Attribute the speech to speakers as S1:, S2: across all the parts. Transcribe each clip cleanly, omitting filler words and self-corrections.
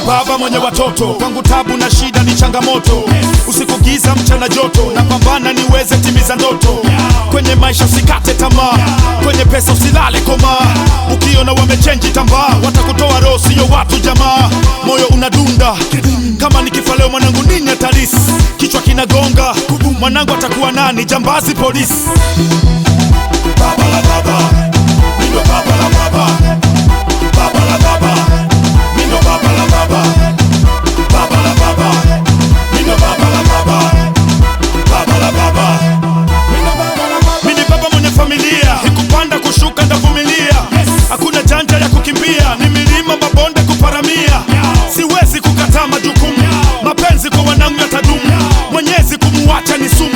S1: baba mwenye watoto, kwangu tabu na shida ni changamoto. Usiku giza mchana joto, napambana niweze timiza ndoto. Kwenye maisha usikate tamaa, kwenye pesa usilale koma. Ukiona wamechenji tambaa, watakutoa roho sio watu jamaa. Moyo unadunda kama nikifa leo mwanangu nini atalisi. Kichwa kinagonga mwanangu atakuwa nani, jambazi polisi. Baba la baba, mimi baba la baba. Baba la baba, mimi baba la baba. Baba la baba, mimi baba la baba. Baba la baba, mimi baba mwenye familia. Ikupanda kushuka ndavumilia, hakuna janja ya kukimbia. Ni milima mabonde kuparamia, siwezi kukataa majukumu. Mapenzi kwa wanangu yatadumu, Mwenyezi kumuacha ni sumu.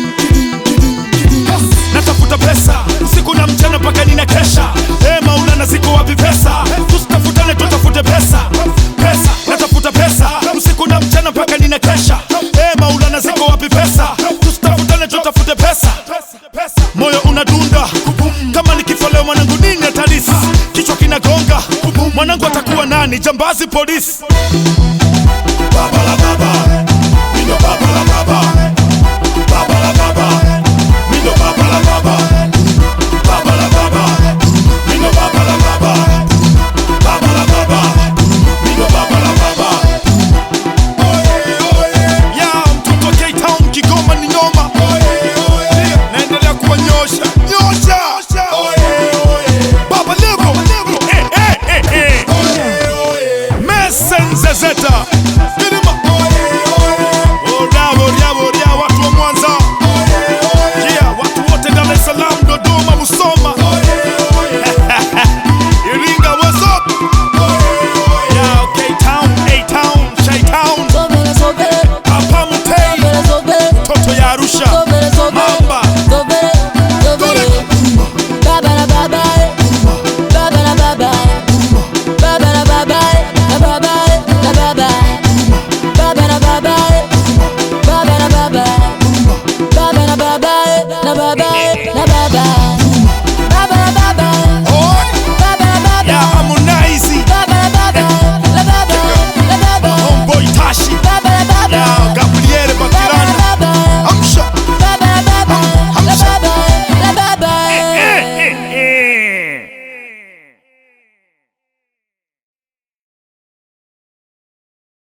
S1: Natafuta pesa usiku na mchana mpaka ninakesha. Maulana ziko wapi pesa? Tusitafutane tutafute pesa. Pesa, natafuta pesa usiku na mchana mpaka ninakesha. Maulana ziko wapi pesa? Tusitafutane tutafute pesa. Moyo unadunda kama nikifa leo mwanangu nini atalisi. Kichwa kinagonga mwanangu atakuwa nani, jambazi polisi. Baba la baba, mimi baba la baba. Baba la baba, mimi baba la baba. Baba la baba, mimi baba la baba. Baba la baba, mimi baba la baba. Ya mtoto K-Town Kigoma ni noma. Naendelea kuwanyosha nyosha. Baba Levo Messense Zeta